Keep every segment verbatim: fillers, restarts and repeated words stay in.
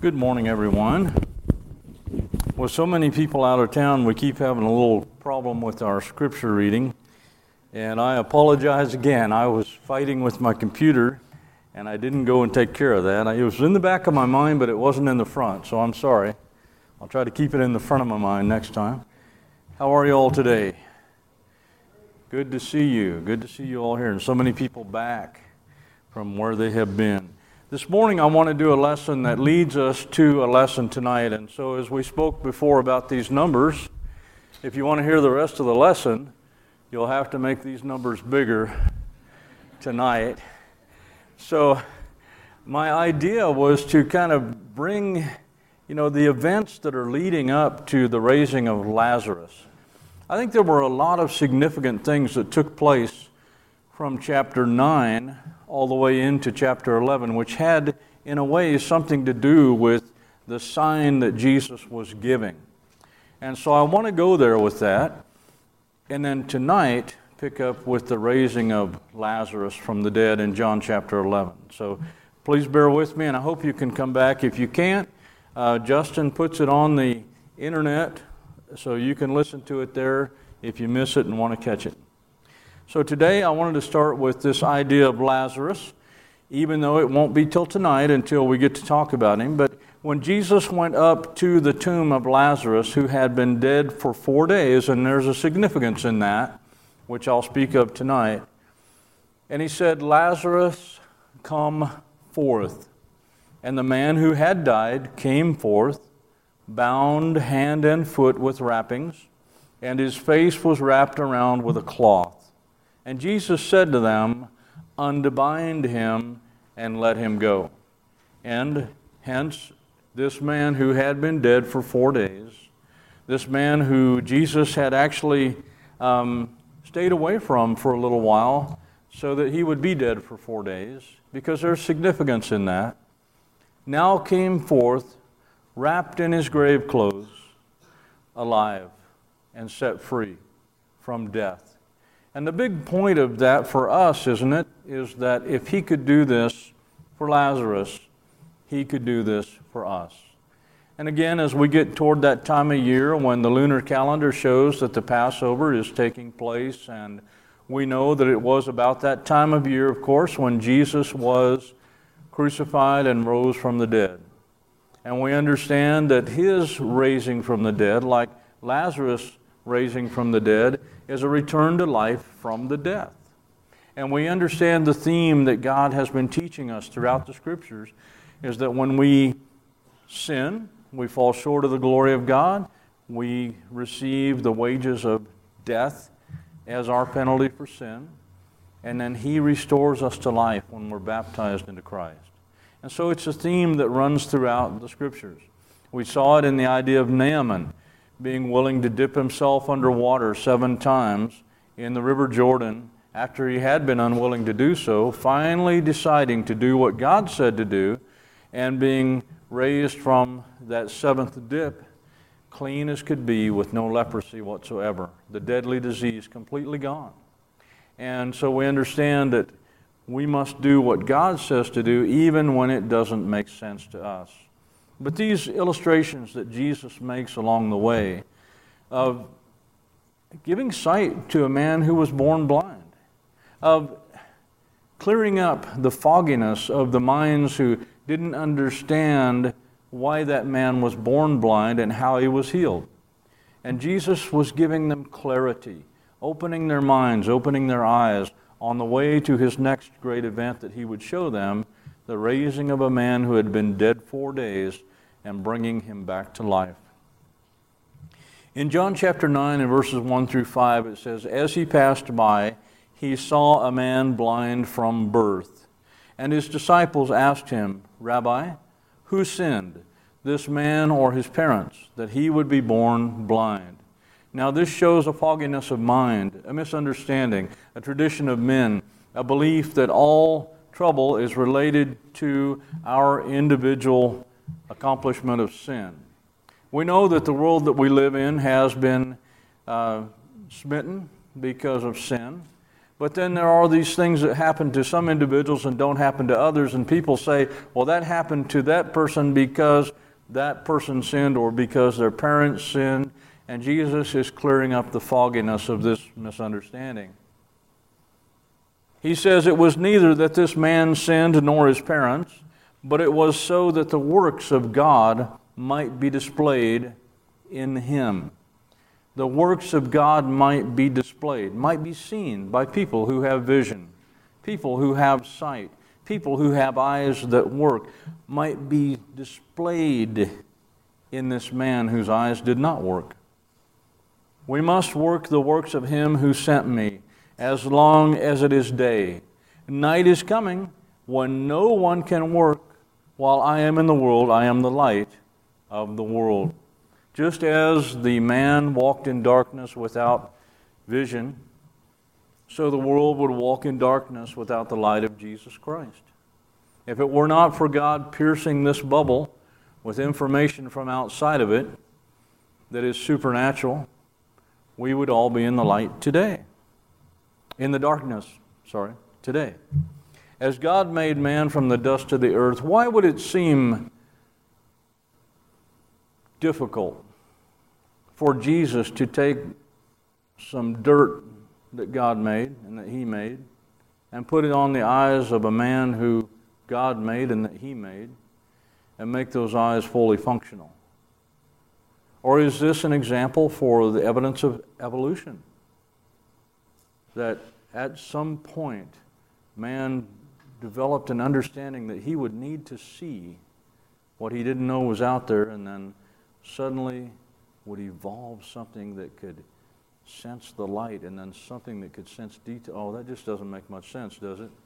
Good morning, everyone. With so many people out of town, we keep having a little problem with our scripture reading. And I apologize again. I was fighting with my computer, and I didn't go and take care of that. It was in the back of my mind, but it wasn't in the front, so I'm sorry. I'll try to keep it in the front of my mind next time. How are you all today? Good to see you. Good to see you all here, and so many people back from where they have been. This morning I want to do a lesson that leads us to a lesson tonight. And so as we spoke before about these numbers, if you want to hear the rest of the lesson, you'll have to make these numbers bigger tonight. So my idea was to kind of bring, you know, the events that are leading up to the raising of Lazarus. I think there were a lot of significant things that took place from chapter nine all the way into chapter eleven, which had, in a way, something to do with the sign that Jesus was giving. And so I want to go there with that, and then tonight pick up with the raising of Lazarus from the dead in John chapter eleven. So please bear with me, and I hope you can come back. If you can't, uh, Justin puts it on the internet, so you can listen to it there if you miss it and want to catch it. So today I wanted to start with this idea of Lazarus, even though it won't be till tonight until we get to talk about him. But when Jesus went up to the tomb of Lazarus, who had been dead for four days, and there's a significance in that, which I'll speak of tonight, and he said, "Lazarus, come forth." And the man who had died came forth, bound hand and foot with wrappings, and his face was wrapped around with a cloth. And Jesus said to them, "Unbind him and let him go." And hence, this man who had been dead for four days, this man who Jesus had actually um, stayed away from for a little while so that he would be dead for four days, because there's significance in that, now came forth, wrapped in his grave clothes, alive and set free from death. And the big point of that for us, isn't it, is that if he could do this for Lazarus, he could do this for us. And again, as we get toward that time of year when the lunar calendar shows that the Passover is taking place, and we know that it was about that time of year, of course, when Jesus was crucified and rose from the dead. And we understand that his raising from the dead, like Lazarus' raising from the dead, is a return to life from the death. And we understand the theme that God has been teaching us throughout the Scriptures is that when we sin, we fall short of the glory of God, we receive the wages of death as our penalty for sin, and then he restores us to life when we're baptized into Christ. And so it's a theme that runs throughout the Scriptures. We saw it in the idea of Naaman being willing to dip himself under water seven times in the River Jordan after he had been unwilling to do so, finally deciding to do what God said to do, and being raised from that seventh dip clean as could be with no leprosy whatsoever, the deadly disease completely gone. And so we understand that we must do what God says to do even when it doesn't make sense to us. But these illustrations that Jesus makes along the way of giving sight to a man who was born blind, of clearing up the fogginess of the minds who didn't understand why that man was born blind and how he was healed. And Jesus was giving them clarity, opening their minds, opening their eyes on the way to his next great event that he would show them, the raising of a man who had been dead four days and bringing him back to life. In John chapter nine and verses one through five, it says, "As he passed by, he saw a man blind from birth. And his disciples asked him, 'Rabbi, who sinned, this man or his parents, that he would be born blind?'" Now this shows a fogginess of mind, a misunderstanding, a tradition of men, a belief that all trouble is related to our individual accomplishment of sin. We know that the world that we live in has been uh, smitten because of sin, But then there are these things that happen to some individuals and don't happen to others, and people say, well, that happened to that person because that person sinned or because their parents sinned, and Jesus is clearing up the fogginess of this misunderstanding. He says it was neither that this man sinned nor his parents, but it was so that the works of God might be displayed in him. The works of God might be displayed, might be seen by people who have vision, people who have sight, people who have eyes that work, might be displayed in this man whose eyes did not work. We must work the works of him who sent me as long as it is day. Night is coming when no one can work. While I am in the world, I am the light of the world. Just as the man walked in darkness without vision, so the world would walk in darkness without the light of Jesus Christ. If it were not for God piercing this bubble with information from outside of it that is supernatural, we would all be in the light today. In the darkness, sorry, today. As God made man from the dust of the earth, why would it seem difficult for Jesus to take some dirt that God made and that he made and put it on the eyes of a man who God made and that he made and make those eyes fully functional? Or is this an example for the evidence of evolution? That at some point man developed an understanding that he would need to see what he didn't know was out there, and then suddenly would evolve something that could sense the light, and then something that could sense detail. Oh, that just doesn't make much sense, does it?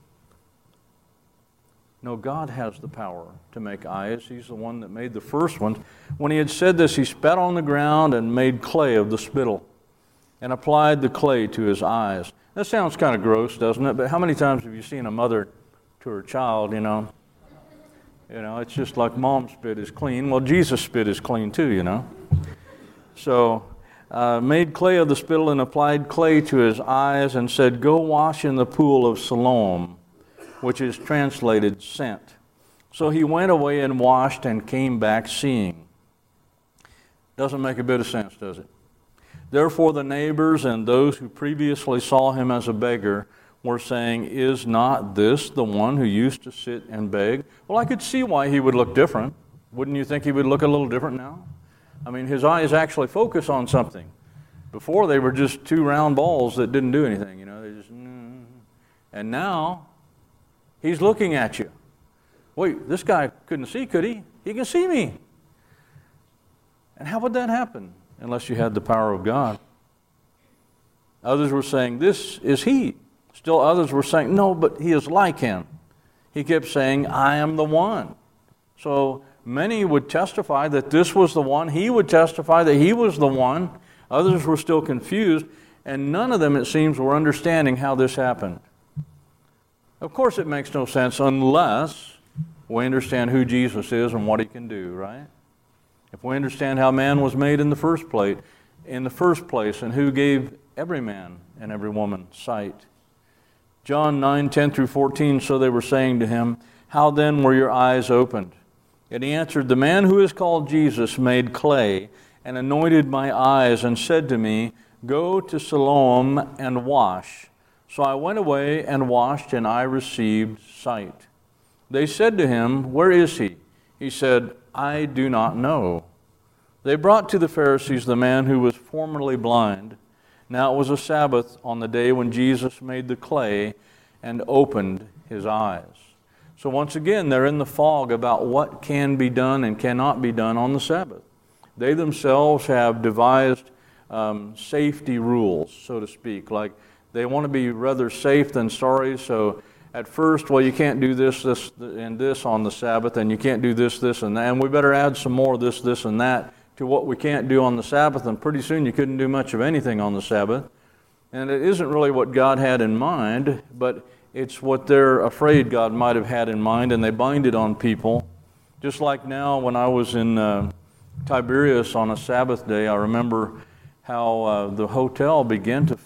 No, God has the power to make eyes. He's the one that made the first ones. When he had said this, he spat on the ground and made clay of the spittle and applied the clay to his eyes. That sounds kind of gross, doesn't it? But how many times have you seen a mother to her child, you know? You know, it's just like mom's spit is clean. Well, Jesus' spit is clean too, you know? So, uh, made clay of the spittle and applied clay to his eyes and said, go wash in the pool of Siloam, which is translated sent. So he went away and washed and came back seeing. Doesn't make a bit of sense, does it? Therefore the neighbors and those who previously saw him as a beggar were saying, is not this the one who used to sit and beg? Well, I could see why he would look different. Wouldn't you think he would look a little different now? I mean, his eyes actually focus on something. Before, they were just two round balls that didn't do anything, you know. They just, mm. And now, he's looking at you. Wait, this guy couldn't see, could he? He can see me. And how would that happen unless you had the power of God? Others were saying, this is he. Still others were saying, no, but he is like him. He kept saying, I am the one. So many would testify that this was the one. He would testify that he was the one. Others were still confused, and none of them, it seems, were understanding how this happened. Of course, it makes no sense unless we understand who Jesus is and what he can do, right? If we understand how man was made in the first place, in the first place, and who gave every man and every woman sight. John nine, ten through fourteen, so they were saying to him, how then were your eyes opened? And he answered, the man who is called Jesus made clay and anointed my eyes and said to me, go to Siloam and wash. So I went away and washed, and I received sight. They said to him, where is he? He said, I do not know. They brought to the Pharisees the man who was formerly blind. Now it was a Sabbath on the day when Jesus made the clay and opened his eyes. So once again, they're in the fog about what can be done and cannot be done on the Sabbath. They themselves have devised um, safety rules, so to speak. Like they want to be rather safe than sorry, so at first, well, you can't do this, this, and this on the Sabbath, and you can't do this, this, and that, and we better add some more this, this, and that to what we can't do on the Sabbath, and pretty soon you couldn't do much of anything on the Sabbath. And it isn't really what God had in mind, but it's what they're afraid God might have had in mind, and they bind it on people. Just like now when I was in uh, Tiberias on a Sabbath day, I remember how uh, the hotel began to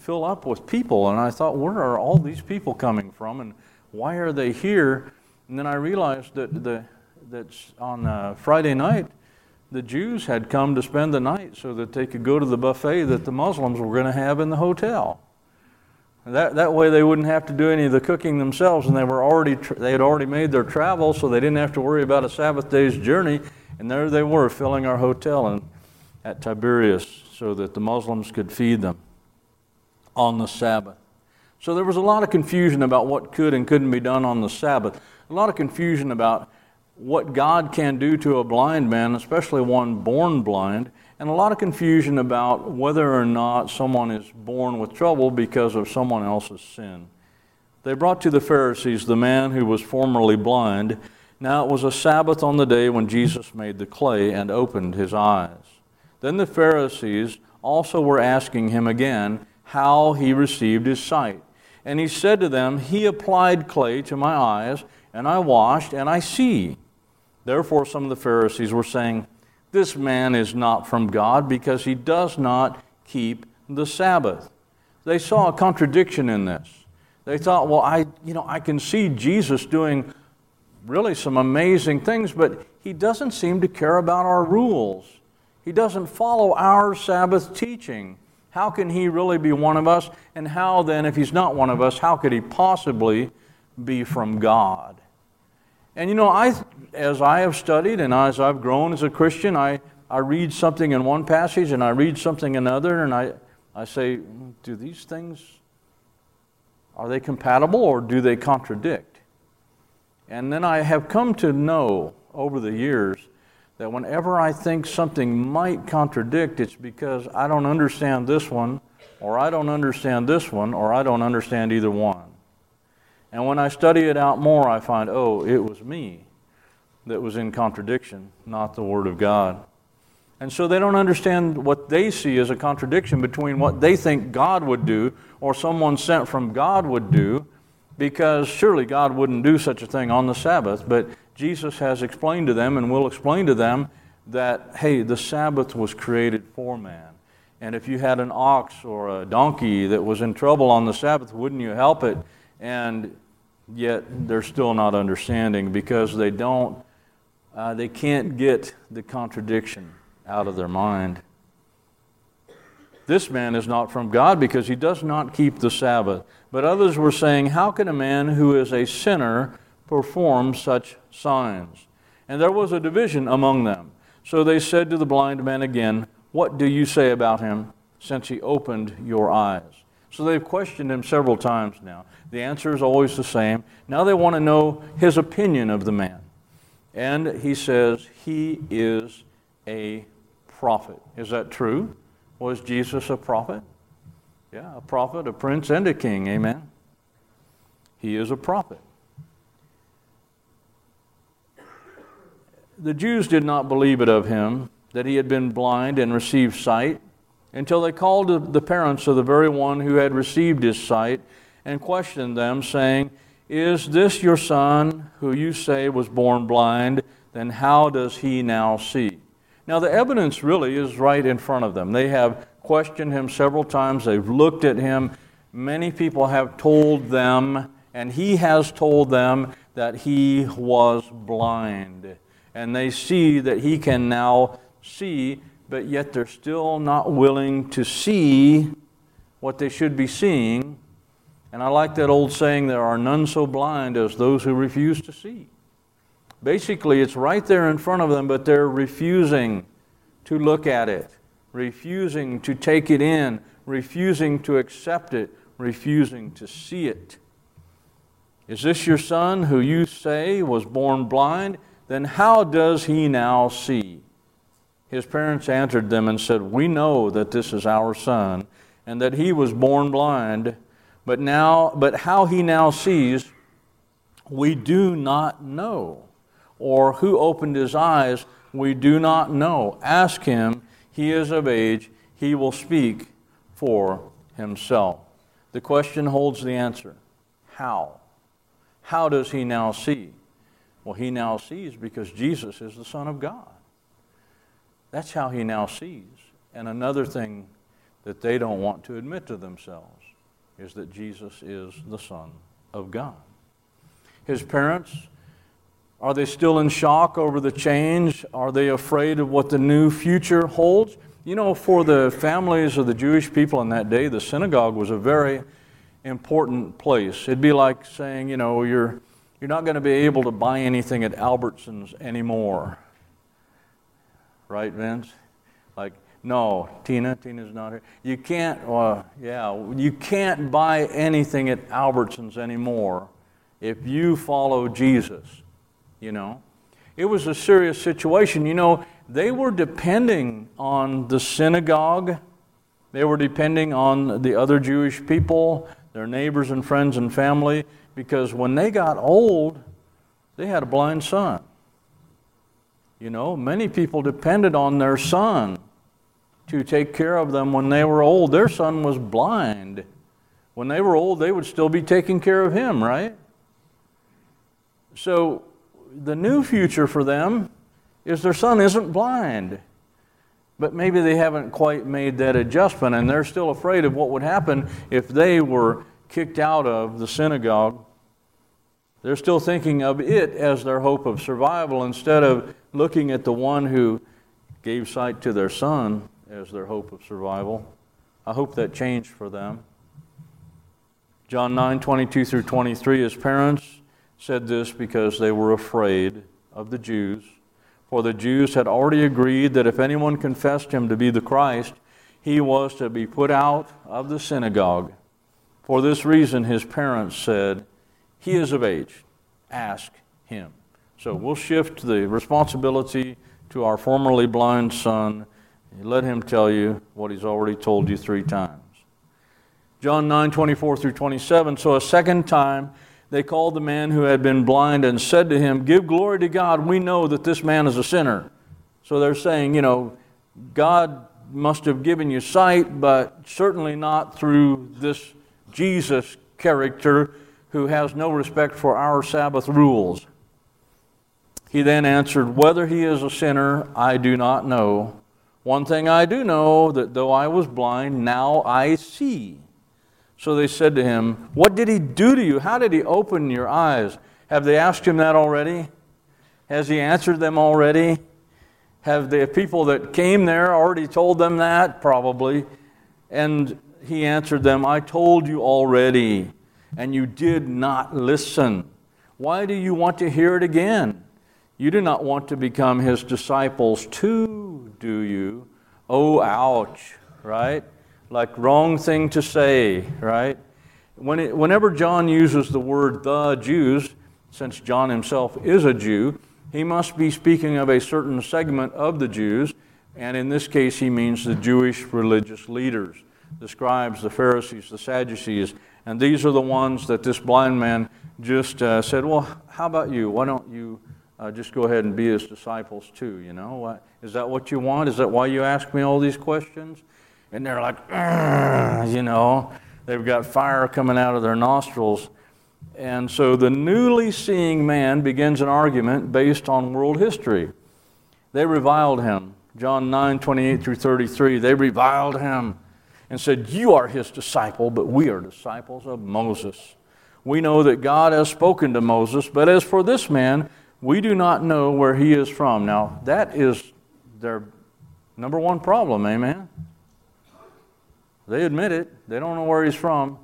fill up with people. And I thought, where are all these people coming from, and why are they here? And then I realized that the that on uh, Friday night, the Jews had come to spend the night so that they could go to the buffet that the Muslims were going to have in the hotel. That that way they wouldn't have to do any of the cooking themselves, and they were already tra- they had already made their travel, so they didn't have to worry about a Sabbath day's journey. And there they were, filling our hotel in, at Tiberias, so that the Muslims could feed them on the Sabbath. So there was a lot of confusion about what could and couldn't be done on the Sabbath. A lot of confusion about what God can do to a blind man, especially one born blind, and a lot of confusion about whether or not someone is born with trouble because of someone else's sin. They brought to the Pharisees the man who was formerly blind. Now it was a Sabbath on the day when Jesus made the clay and opened his eyes. Then the Pharisees also were asking him again how he received his sight. And he said to them, "He applied clay to my eyes, and I washed, and I see." Therefore some of the Pharisees were saying, "This man is not from God, because he does not keep the Sabbath." They saw a contradiction in this. They thought, well, I, you know, I can see Jesus doing really some amazing things, but he doesn't seem to care about our rules. He doesn't follow our Sabbath teaching. How can he really be one of us? And how then, if he's not one of us, how could he possibly be from God? And you know, I, as I have studied and as I've grown as a Christian, I, I read something in one passage and I read something in another, and I, I say, do these things, are they compatible or do they contradict? And then I have come to know over the years that whenever I think something might contradict, it's because I don't understand this one, or I don't understand this one, or I don't understand either one. And when I study it out more, I find, oh, it was me that was in contradiction, not the Word of God. And so they don't understand what they see as a contradiction between what they think God would do or someone sent from God would do, because surely God wouldn't do such a thing on the Sabbath. But Jesus has explained to them and will explain to them that, hey, the Sabbath was created for man. And if you had an ox or a donkey that was in trouble on the Sabbath, wouldn't you help it? And yet they're still not understanding, because they don't, uh, they can't get the contradiction out of their mind. This man is not from God because he does not keep the Sabbath. But others were saying, how can a man who is a sinner perform such signs? And there was a division among them. So they said to the blind man again, what do you say about him, since he opened your eyes? So they've questioned him several times now. The answer is always the same. Now they want to know his opinion of the man. And he says, he is a prophet. Is that true? Was Jesus a prophet? Yeah, a prophet, a prince, and a king. Amen. He is a prophet. The Jews did not believe it of him that he had been blind and received sight, until they called the parents of the very one who had received his sight and questioned them, saying, is this your son, who you say was born blind? Then how does he now see? Now the evidence really is right in front of them. They have questioned him several times. They've looked at him. Many people have told them, and he has told them, that he was blind. And they see that he can now see, but yet they're still not willing to see what they should be seeing. And I like that old saying, there are none so blind as those who refuse to see. Basically, it's right there in front of them, but they're refusing to look at it, refusing to take it in, refusing to accept it, refusing to see it. Is this your son, who you say was born blind? Then how does he now see? His parents answered them and said, we know that this is our son, and that he was born blind, but now, but how he now sees, we do not know. Or who opened his eyes, we do not know. Ask him, he is of age, he will speak for himself. The question holds the answer. How? How does he now see? Well, he now sees because Jesus is the Son of God. That's how he now sees. And another thing that they don't want to admit to themselves is that Jesus is the Son of God. His parents, are they still in shock over the change? Are they afraid of what the new future holds? You know, for the families of the Jewish people in that day, the synagogue was a very important place. It'd be like saying, you know, you're you're not going to be able to buy anything at Albertsons anymore. Right, Vince? Like, no, Tina, Tina's not here. You can't, uh, yeah, you can't buy anything at Albertsons anymore if you follow Jesus, you know. It was a serious situation. You know, they were depending on the synagogue. They were depending on the other Jewish people, their neighbors and friends and family, because when they got old, they had a blind son. You know, many people depended on their son to take care of them when they were old. Their son was blind. When they were old, they would still be taking care of him, right? So the new future for them is their son isn't blind. But maybe they haven't quite made that adjustment, and they're still afraid of what would happen if they were kicked out of the synagogue. They're still thinking of it as their hope of survival instead of looking at the one who gave sight to their son as their hope of survival. I hope that changed for them. John nine, twenty-two through twenty-three, his parents said this because they were afraid of the Jews. For the Jews had already agreed that if anyone confessed him to be the Christ, he was to be put out of the synagogue. For this reason, his parents said, "He is of age. Ask him." So we'll shift the responsibility to our formerly blind son. Let him tell you what he's already told you three times. John nine, twenty-four through twenty-seven, so a second time they called the man who had been blind and said to him, "Give glory to God. We know that this man is a sinner." So they're saying, you know, God must have given you sight, but certainly not through this Jesus character who has no respect for our Sabbath rules. He then answered, "Whether he is a sinner, I do not know. One thing I do know, that though I was blind, now I see." So they said to him, "What did he do to you? How did he open your eyes?" Have they asked him that already? Has he answered them already? Have the people that came there already told them that? Probably. And he answered them, "I told you already, and you did not listen. Why do you want to hear it again? You do not want to become his disciples too, do you?" Oh, ouch, right? Like wrong thing to say, right? When it, whenever John uses the word "the Jews," since John himself is a Jew, he must be speaking of a certain segment of the Jews, and in this case he means the Jewish religious leaders, the scribes, the Pharisees, the Sadducees, and these are the ones that this blind man just uh, said, "Well, how about you? Why don't you uh, just go ahead and be his disciples too, you know? What, is that what you want? Is that why you ask me all these questions?" And they're like, you know, they've got fire coming out of their nostrils. And so the newly seeing man begins an argument based on world history. They reviled him. John nine, twenty-eight through thirty-three, they reviled him and said, "You are his disciple, but we are disciples of Moses. We know that God has spoken to Moses, but as for this man, we do not know where he is from." Now, that is their number one problem, amen? They admit it. They don't know where he's from.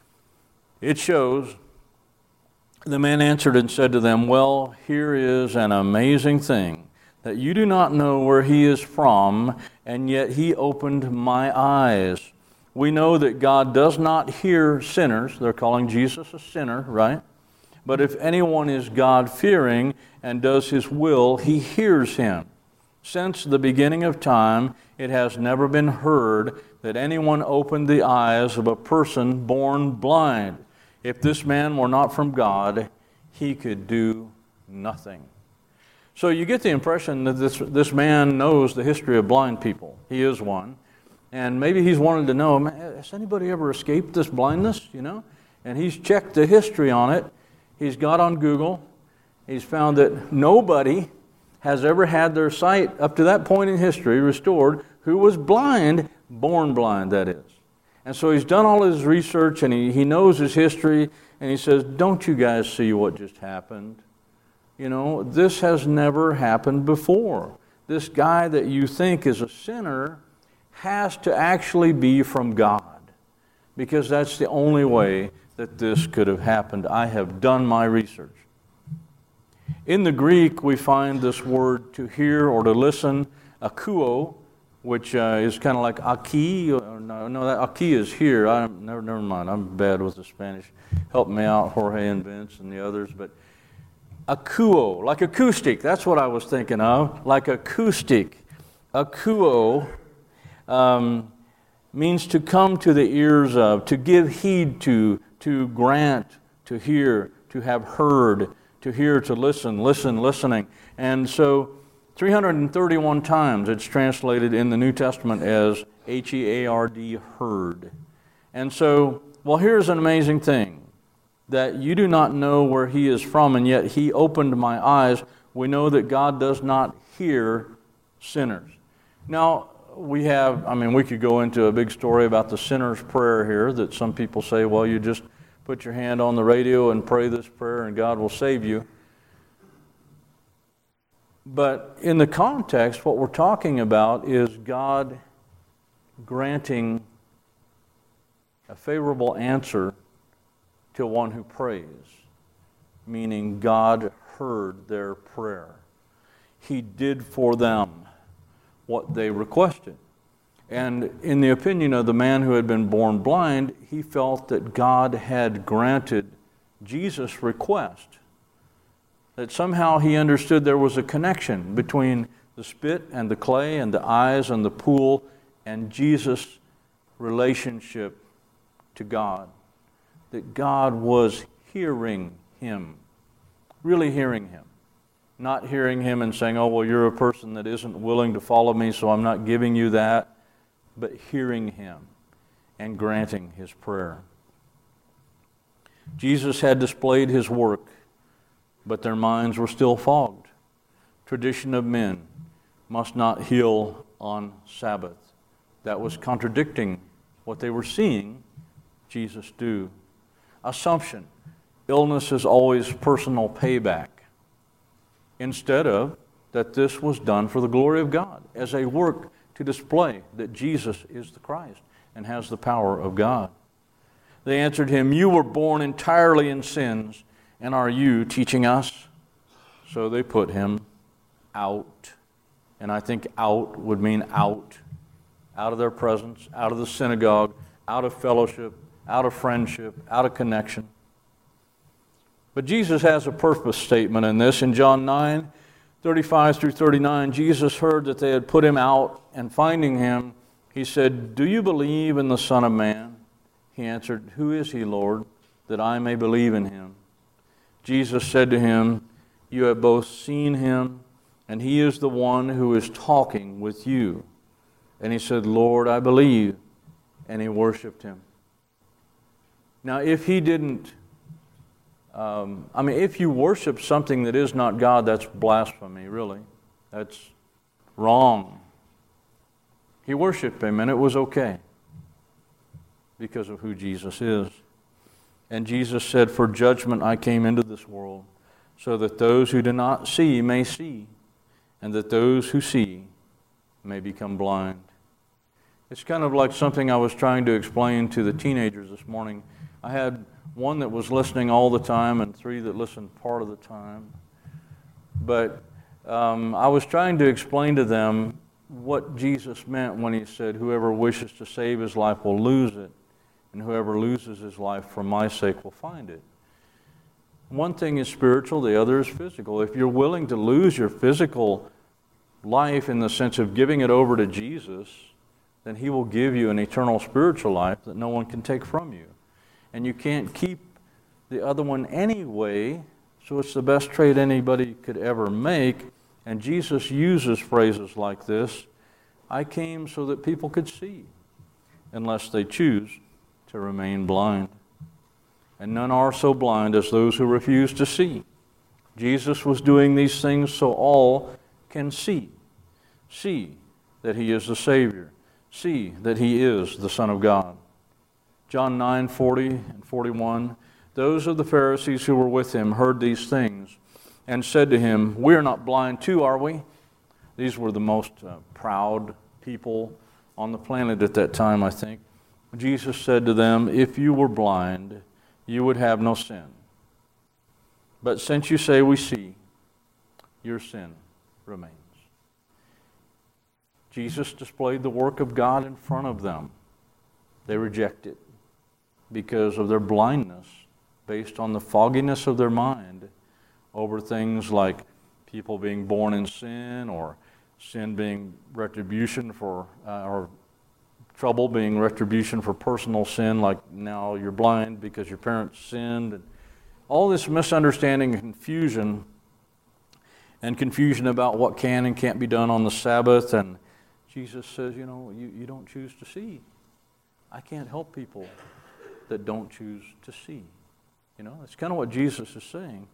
It shows. The man answered and said to them, "Well, here is an amazing thing, that you do not know where he is from, and yet he opened my eyes. We know that God does not hear sinners." They're calling Jesus a sinner, right? "But if anyone is God-fearing and does his will, he hears him. Since the beginning of time, it has never been heard that anyone opened the eyes of a person born blind. If this man were not from God, he could do nothing." So you get the impression that this, this man knows the history of blind people. He is one. And maybe he's wanted to know, has anybody ever escaped this blindness, you know? And he's checked the history on it. He's got on Google. He's found that nobody has ever had their sight up to that point in history restored who was blind Born blind, that is. And so he's done all his research, and he, he knows his history, and he says, don't you guys see what just happened? You know, this has never happened before. This guy that you think is a sinner has to actually be from God, because that's the only way that this could have happened. I have done my research. In the Greek, we find this word to hear or to listen, akuo, which uh, is kind of like aki. Or no, no, that aki is here. I never, never mind. I'm bad with the Spanish. Help me out, Jorge and Vince and the others. But akuo, like acoustic. That's what I was thinking of. Like acoustic. Akuo um, means to come to the ears of, to give heed to, to grant, to hear, to have heard, to hear, to listen, listen, listening. And so three hundred thirty-one times it's translated in the New Testament as H E A R D, heard. And so, well, here's an amazing thing, that you do not know where he is from, and yet he opened my eyes. We know that God does not hear sinners. Now, we have, I mean, we could go into a big story about the sinner's prayer here, that some people say, well, you just put your hand on the radio and pray this prayer and God will save you. But in the context, what we're talking about is God granting a favorable answer to one who prays, meaning God heard their prayer. He did for them what they requested. And in the opinion of the man who had been born blind, he felt that God had granted Jesus' request. That somehow he understood there was a connection between the spit and the clay and the eyes and the pool and Jesus' relationship to God. That God was hearing him, really hearing him. Not hearing him and saying, oh, well, you're a person that isn't willing to follow me, so I'm not giving you that. But hearing him and granting his prayer. Jesus had displayed his work, but their minds were still fogged. Tradition of men must not heal on Sabbath. That was contradicting what they were seeing Jesus do. Assumption, illness is always personal payback, instead of that this was done for the glory of God, as a work to display that Jesus is the Christ and has the power of God. They answered him, you were born entirely in sins, and are you teaching us? So they put him out. And I think out would mean out. Out of their presence, out of the synagogue, out of fellowship, out of friendship, out of connection. But Jesus has a purpose statement in this. In John nine, thirty-five through thirty-nine, Jesus heard that they had put him out, and finding him, he said, do you believe in the Son of Man? He answered, who is he, Lord, that I may believe in him? Jesus said to him, you have both seen him, and he is the one who is talking with you. And he said, Lord, I believe. And he worshiped him. Now, if he didn't, um, I mean, if you worship something that is not God, that's blasphemy, really. That's wrong. He worshiped him, and it was okay because of who Jesus is. And Jesus said, for judgment I came into this world, so that those who do not see may see, and that those who see may become blind. It's kind of like something I was trying to explain to the teenagers this morning. I had one that was listening all the time and three that listened part of the time. But um, I was trying to explain to them what Jesus meant when he said, whoever wishes to save his life will lose it, and whoever loses his life for my sake will find it. One thing is spiritual, the other is physical. If you're willing to lose your physical life in the sense of giving it over to Jesus, then he will give you an eternal spiritual life that no one can take from you. And you can't keep the other one anyway, so it's the best trade anybody could ever make. And Jesus uses phrases like this, I came so that people could see, unless they choose to remain blind. And none are so blind as those who refuse to see. Jesus was doing these things so all can see. See that he is the Savior. see that he is the Son of God. John nine, forty and forty-one, those of the Pharisees who were with him heard these things and said to him, we are not blind too, are we? These were the most uh, proud people on the planet at that time, I think. Jesus said to them, if you were blind, you would have no sin. But since you say we see, your sin remains. Jesus displayed the work of God in front of them. They reject it because of their blindness, based on the fogginess of their mind over things like people being born in sin, or sin being retribution for, uh, or trouble being retribution for personal sin, like now you're blind because your parents sinned. And all this misunderstanding and confusion, and confusion about what can and can't be done on the Sabbath. And Jesus says, you know, you, you don't choose to see. I can't help people that don't choose to see. You know, that's kind of what Jesus is saying.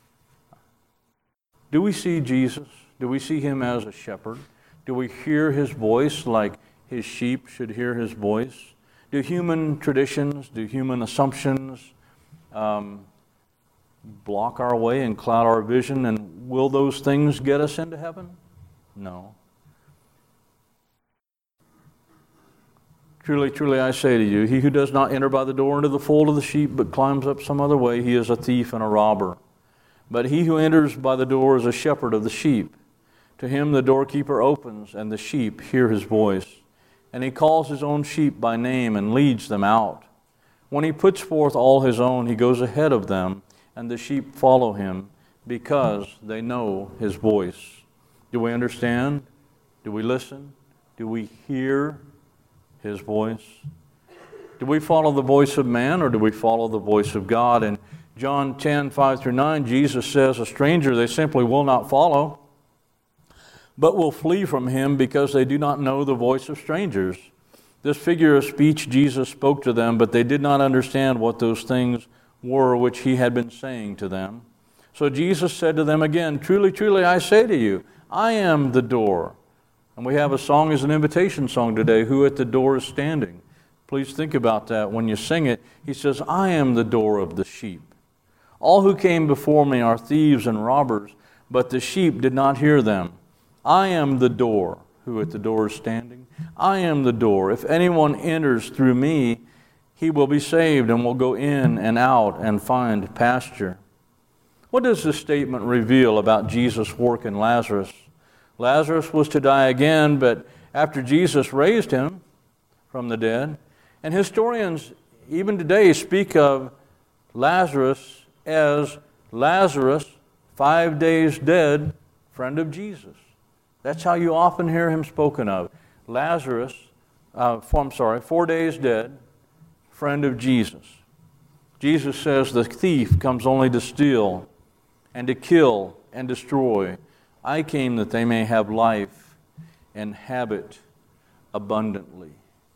Do we see Jesus? Do we see him as a shepherd? Do we hear his voice like his sheep should hear his voice? Do human traditions, do human assumptions um, block our way and cloud our vision? And will those things get us into heaven? No. Truly, truly, I say to you, he who does not enter by the door into the fold of the sheep, but climbs up some other way, he is a thief and a robber. But he who enters by the door is a shepherd of the sheep. To him the doorkeeper opens, and the sheep hear his voice. And he calls his own sheep by name and leads them out. When he puts forth all his own, he goes ahead of them, and the sheep follow him, because they know his voice. Do we understand? Do we listen? Do we hear his voice? Do we follow the voice of man, or do we follow the voice of God? In John ten, five through nine, Jesus says, a stranger they simply will not follow, but will flee from him because they do not know the voice of strangers. This figure of speech Jesus spoke to them, but they did not understand what those things were which he had been saying to them. So Jesus said to them again, truly, truly, I say to you, I am the door. And we have a song as an invitation song today, Who at the Door is Standing. Please think about that when you sing it. He says, I am the door of the sheep. All who came before me are thieves and robbers, but the sheep did not hear them. I am the door. Who at the door is standing? I am the door. If anyone enters through me, he will be saved and will go in and out and find pasture. What does this statement reveal about Jesus' work in Lazarus? Lazarus was to die again, but after Jesus raised him from the dead, and historians even today speak of Lazarus as Lazarus, five days dead, friend of Jesus. That's how you often hear him spoken of. Lazarus, uh, I'm sorry, four days dead, friend of Jesus. Jesus says the thief comes only to steal and to kill and destroy. I came that they may have life and have it abundantly.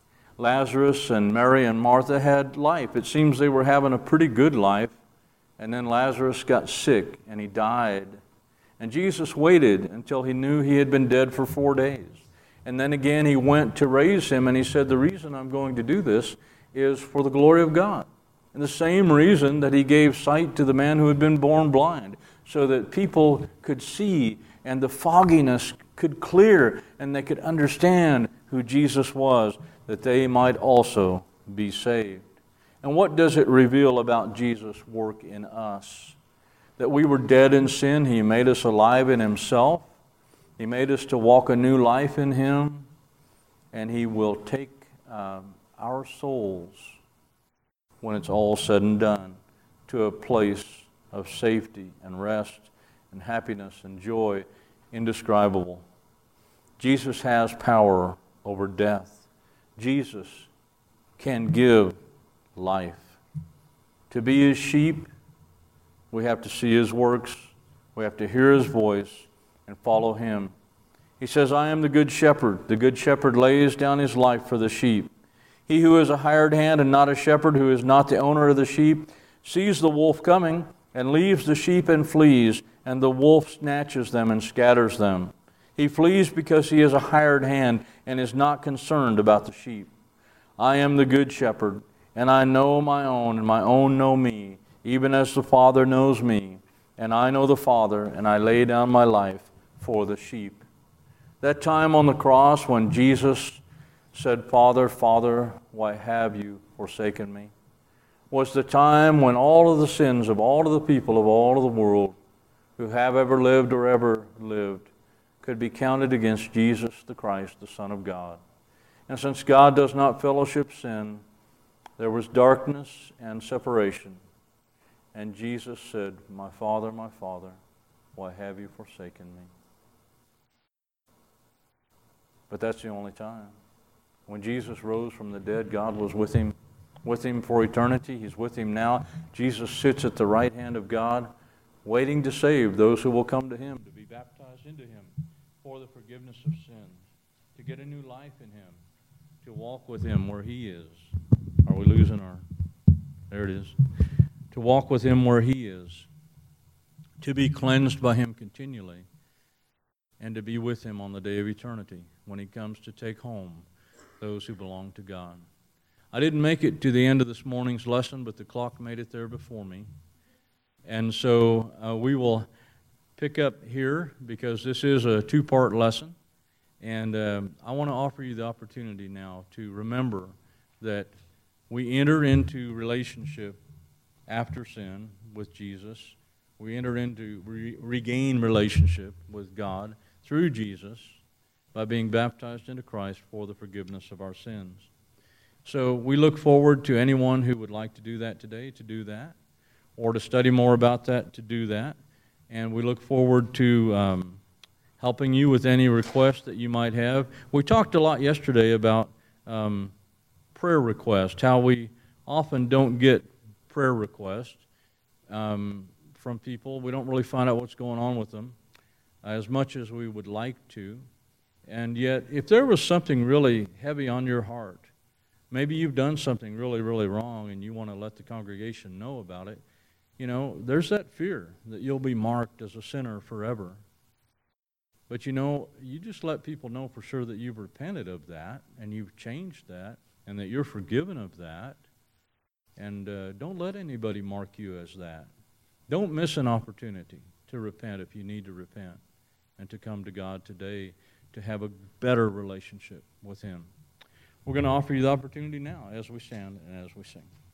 Lazarus and Mary and Martha had life. It seems they were having a pretty good life. And then Lazarus got sick and he died. And Jesus waited until he knew he had been dead for four days. And then again he went to raise him, and he said, the reason I'm going to do this is for the glory of God. And the same reason that he gave sight to the man who had been born blind, so that people could see and the fogginess could clear and they could understand who Jesus was, that they might also be saved. And what does it reveal about Jesus' work in us? That we were dead in sin. He made us alive in himself. He made us to walk a new life in him. And he will take um, our souls, when it's all said and done, to a place of safety and rest and happiness and joy indescribable. Jesus has power over death. Jesus can give life. To be his sheep, we have to see his works, we have to hear his voice and follow him. He says, I am the good shepherd. The good shepherd lays down his life for the sheep. He who is a hired hand and not a shepherd, who is not the owner of the sheep, sees the wolf coming and leaves the sheep and flees, and the wolf snatches them and scatters them. He flees because he is a hired hand and is not concerned about the sheep. I am the good shepherd, and I know my own, and my own know me, even as the Father knows me, and I know the Father, and I lay down my life for the sheep. That time on the cross when Jesus said, Father, Father, why have you forsaken me? Was the time when all of the sins of all of the people of all of the world who have ever lived or ever lived could be counted against Jesus the Christ, the Son of God. And since God does not fellowship sin, there was darkness and separation. And Jesus said, My Father, my Father, why have you forsaken me? But that's the only time. When Jesus rose from the dead, God was with him, with him for eternity. He's with him now. Jesus sits at the right hand of God, waiting to save those who will come to him, to be baptized into him for the forgiveness of sins, to get a new life in him, to walk with him where he is. Are we losing our... There it is. To walk with him where he is, to be cleansed by him continually, and to be with him on the day of eternity when he comes to take home those who belong to God. I didn't make it to the end of this morning's lesson, but the clock made it there before me. And so uh, we will pick up here because this is a two-part lesson. And um, I want to offer you the opportunity now to remember that we enter into relationship after sin with Jesus. We enter into, re- regain relationship with God through Jesus by being baptized into Christ for the forgiveness of our sins. So we look forward to anyone who would like to do that today to do that, or to study more about that to do that. And we look forward to um, helping you with any requests that you might have. We talked a lot yesterday about um, prayer requests, how we often don't get prayer requests um, from people. We don't really find out what's going on with them as much as we would like to. And yet, if there was something really heavy on your heart, maybe you've done something really, really wrong and you want to let the congregation know about it, you know, there's that fear that you'll be marked as a sinner forever. But you know, you just let people know for sure that you've repented of that and you've changed that and that you're forgiven of that. And uh, don't let anybody mark you as that. Don't miss an opportunity to repent if you need to repent and to come to God today to have a better relationship with him. We're going to offer you the opportunity now as we stand and as we sing.